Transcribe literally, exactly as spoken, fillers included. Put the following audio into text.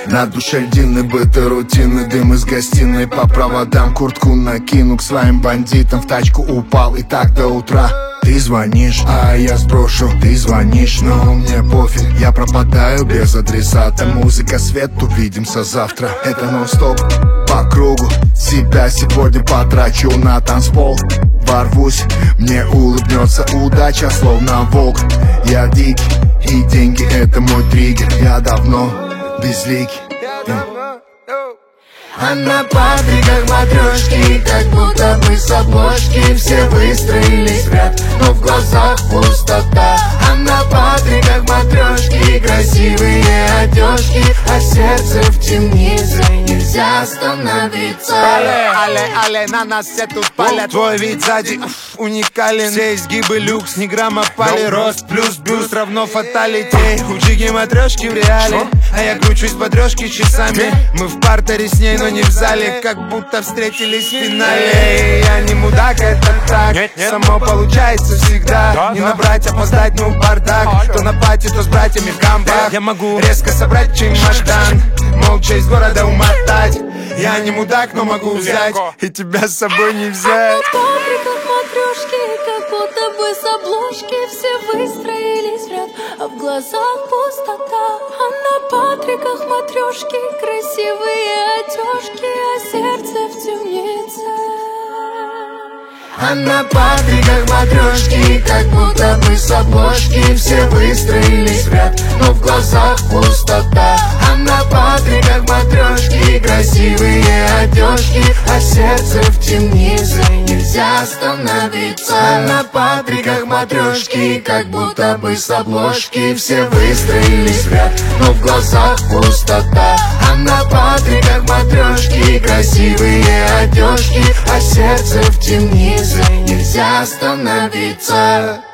На душе льдины, быты, рутины, дым из гостиной. По проводам куртку накину, к своим бандитам в тачку упал, и так до утра. Ты звонишь, а я сброшу. Ты звонишь, но мне пофиг. Я пропадаю без адресата. Музыка, свет, увидимся завтра. Это нон-стоп по кругу. Себя сегодня потрачу на танцпол. Ворвусь, мне улыбнется удача, словно волк. Я дикий, и деньги это мой триггер. Я давно безликий. А на патриках матрешки, как будто бы с обложки. Все выстроились в ряд, но в глазах пустота. А на патриках матрешки, красивые одежки, а сердце в темнице, нельзя остановиться. Але, але, але, на нас все тут палят. Твой вид сзади уф, уникален. Все изгибы люкс, ни грамма пали. Рост плюс бюст равно фаталити. У Джиги матрешки в реале, а я кручусь по трешке часами. Мы в партере с ней, но не в зале, как будто встретились в финале. Я не мудак, это так, нет, нет. Само получается всегда, да, не да. Набрать, опоздать, ну бардак. То на пати, то с братьями в камбах. Я могу резко собрать чемодан, молча из города умотать. Я не мудак, но могу взять и тебя с собой не взять. А на патриках матрешки, как будто бы с обложки. Все выстроились в ряд, а в глазах пустота. А на патриках матрешки, красивые одежки, а сердце в темнице. А на патриках матрешки, как будто бы с обложки. Все выстроились в ряд, но в глазах пустота. А на патриках матрешки, красивые одежки, а сердце в темнице, нельзя остановиться. А на патриках матрешки, как будто бы с обложки. Все выстроились в ряд, но в глазах пустота. А на патриках матрешки, красивые одежки, а сердце в темнице, нельзя остановиться.